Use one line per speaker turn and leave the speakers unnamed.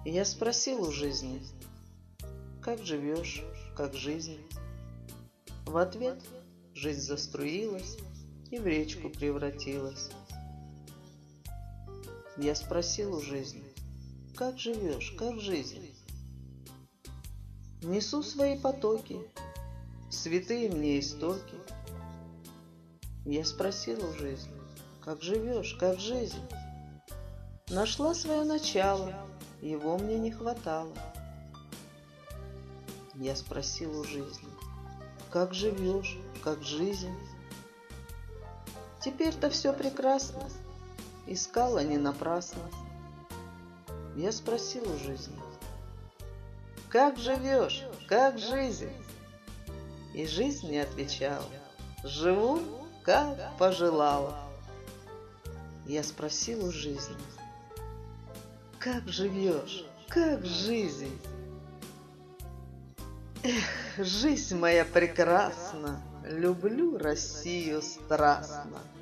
Я спросил у жизни: как живешь, как жизнь? В ответ жизнь заструилась и в речку превратилась. Я спросил у жизни: как живешь, как жизнь? Несу свои потоки, святые мне истоки. Я спросил у жизни: как живешь, как жизнь? Нашла свое начало, его мне не хватало. Я спросил у жизни: как живешь, как жизнь? Теперь-то все прекрасно, искала не напрасно. Я спросил у жизни: как живешь, как жизнь? И жизнь мне отвечала: живу, как пожелала. Я спросил у жизни: как живешь, как жизнь? Эх, жизнь моя прекрасна, люблю Россию страстно.